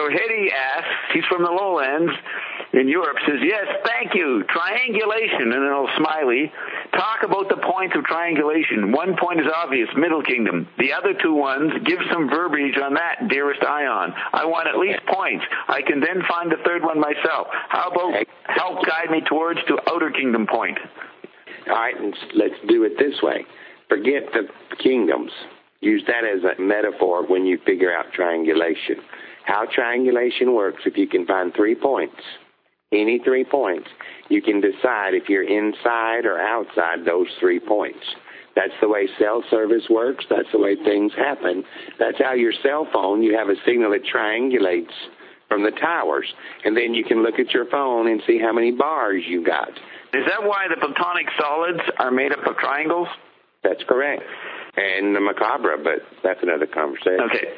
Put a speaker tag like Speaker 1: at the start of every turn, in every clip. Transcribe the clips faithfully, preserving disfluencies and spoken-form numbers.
Speaker 1: Hetty asks, he's from the lowlands in Europe, says, yes, thank you, triangulation, and then a little smiley. Talk about the points of triangulation. One point is obvious, Middle Kingdom. The other two ones, give some verbiage on that, dearest Ion. I want at least points. I can then find the third one myself. How about help guide me towards to Outer Kingdom point?
Speaker 2: All right, let's do it this way. Forget the kingdoms. Use that as a metaphor when you figure out triangulation. How triangulation works, if you can find three points, any three points, you can decide if you're inside or outside those three points. That's the way cell service works. That's the way things happen. That's how your cell phone, you have a signal that triangulates from the towers. And then you can look at your phone and see how many bars you got.
Speaker 1: Is that why the platonic solids are made up of triangles?
Speaker 2: That's correct. And the macabre, but that's another conversation.
Speaker 1: Okay.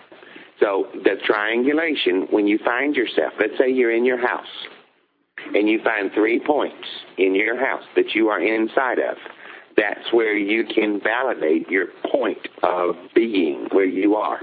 Speaker 2: So the triangulation, when you find yourself, let's say you're in your house, and you find three points in your house that you are inside of, that's where you can validate your point of being, where you are.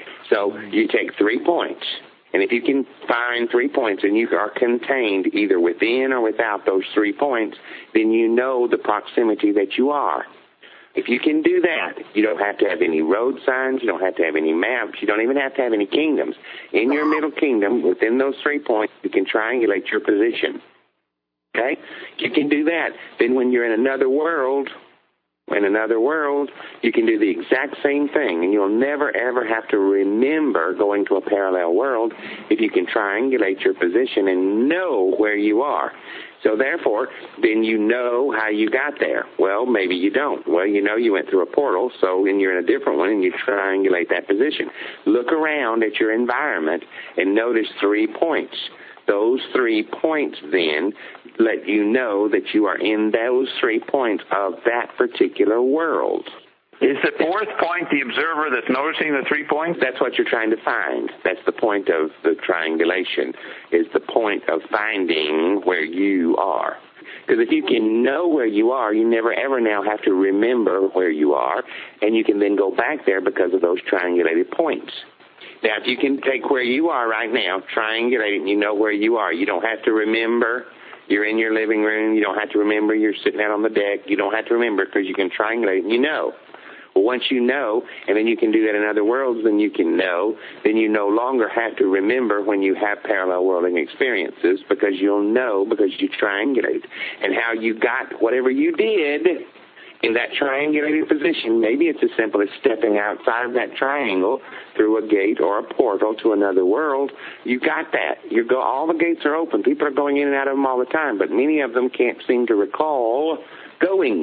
Speaker 2: So you take three points, and if you can find three points and you are contained either within or without those three points, then you know the proximity that you are. If you can do that, you don't have to have any road signs, you don't have to have any maps, you don't even have to have any kingdoms. In your middle kingdom, within those three points, you can triangulate your position. Okay? You can do that. Then when you're in another world, in another world, you can do the exact same thing, and you'll never, ever have to remember going to a parallel world if you can triangulate your position and know where you are. So therefore, then you know how you got there. Well, maybe you don't. Well, you know you went through a portal, so then you're in a different one, and you triangulate that position. Look around at your environment and notice three points. Those three points then let you know that you are in those three points of that particular world.
Speaker 1: Is the fourth point the observer that's noticing the three points?
Speaker 2: That's what you're trying to find. That's the point of the triangulation, is the point of finding where you are. Because if you can know where you are, you never ever now have to remember where you are, and you can then go back there because of those triangulated points. Now, if you can take where you are right now, triangulate it, and you know where you are, you don't have to remember you're in your living room. You don't have to remember you're sitting out on the deck. You don't have to remember because you can triangulate it, and you know. Well, once you know, and then you can do that in other worlds, then you can know, then you no longer have to remember when you have parallel worlding experiences because you'll know because you triangulate. And how you got whatever you did in that triangulated position, maybe it's as simple as stepping outside of that triangle through a gate or a portal to another world. You got that. You go. All the gates are open. People are going in and out of them all the time, but many of them can't seem to recall going.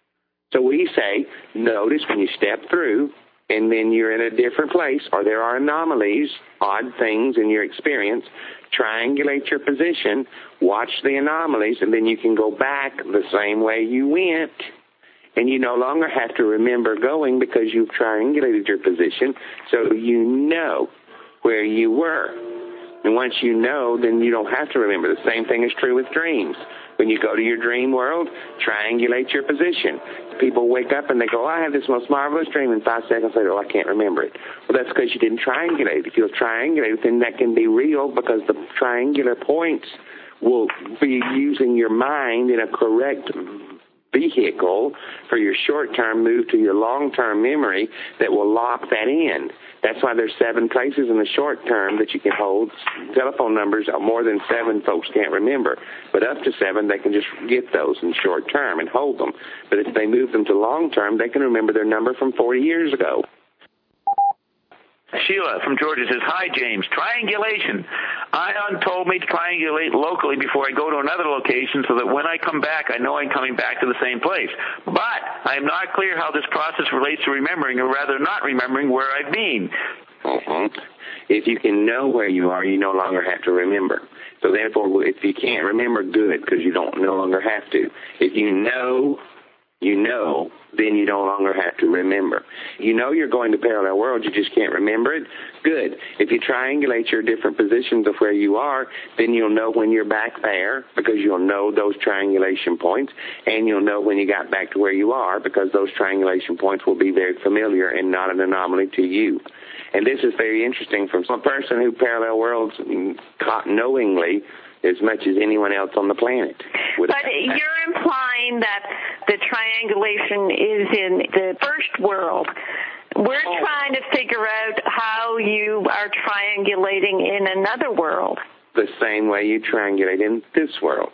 Speaker 2: So we say, notice when you step through and then you're in a different place or there are anomalies, odd things in your experience, triangulate your position, watch the anomalies, and then you can go back the same way you went. And you no longer have to remember going because you've triangulated your position, so you know where you were. And once you know, then you don't have to remember. The same thing is true with dreams. When you go to your dream world, triangulate your position. People wake up and they go, oh, I had this most marvelous dream, and five seconds later, oh, I can't remember it. Well, that's because you didn't triangulate. If you'll triangulate, then that can be real because the triangular points will be using your mind in a correct vehicle for your short-term move to your long-term memory that will lock that in. That's why there's seven places in the short term that you can hold. Telephone numbers, more than seven folks can't remember. But up to seven, they can just get those in short term and hold them. But if they move them to long term, they can remember their number from forty years ago.
Speaker 1: Sheila from Georgia says, hi, James. Triangulation. Ion told me to triangulate locally before I go to another location so that when I come back, I know I'm coming back to the same place. But I am not clear how this process relates to remembering, or rather not remembering, where I've been.
Speaker 2: Mm-hmm. If you can know where you are, you no longer have to remember. So therefore, if you can't remember, good, because you don't no longer have to. If you know you know, then you no longer have to remember. You know you're going to parallel worlds, you just can't remember it. Good. If you triangulate your different positions of where you are, then you'll know when you're back there because you'll know those triangulation points, and you'll know when you got back to where you are because those triangulation points will be very familiar and not an anomaly to you. And this is very interesting from a person who parallel worlds caught knowingly as much as anyone else on the planet.
Speaker 3: But you're implying that the triangulation is in the first world. We're oh. trying to figure out how you are triangulating in another world.
Speaker 2: The same way you triangulate in this world.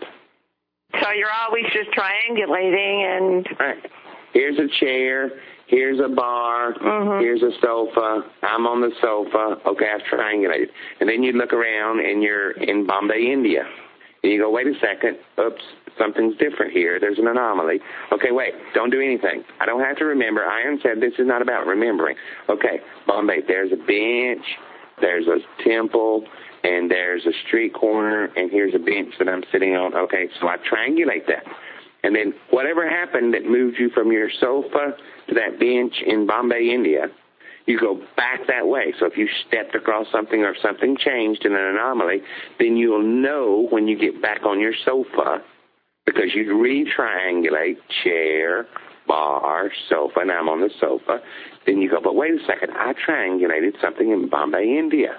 Speaker 3: So you're always just triangulating and...
Speaker 2: Right. Here's a chair. Here's a bar, mm-hmm. here's a sofa, I'm on the sofa, okay, I've triangulated. And then you look around and you're in Bombay, India. And you go, wait a second, oops, something's different here, there's an anomaly. Okay, wait, don't do anything. I don't have to remember. Iron said this is not about remembering. Okay, Bombay, there's a bench, there's a temple, and there's a street corner, and here's a bench that I'm sitting on. Okay, so I triangulate that. And then whatever happened that moved you from your sofa to that bench in Bombay, India, you go back that way. So if you stepped across something or if something changed in an anomaly, then you'll know when you get back on your sofa because you re-triangulate chair, bar, sofa, and I'm on the sofa. Then you go, but wait a second, I triangulated something in Bombay, India.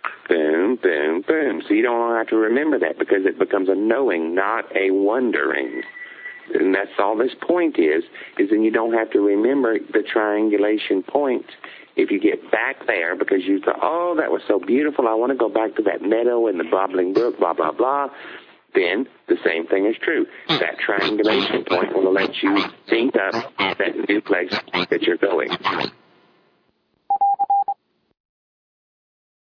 Speaker 2: Boom, boom, boom. So you don't have to remember that because it becomes a knowing, not a wondering. And that's all this point is, is then you don't have to remember the triangulation point. If you get back there because you thought, oh, that was so beautiful, I want to go back to that meadow and the babbling brook, blah, blah, blah, then the same thing is true. That triangulation point will let you think up that new place that you're going.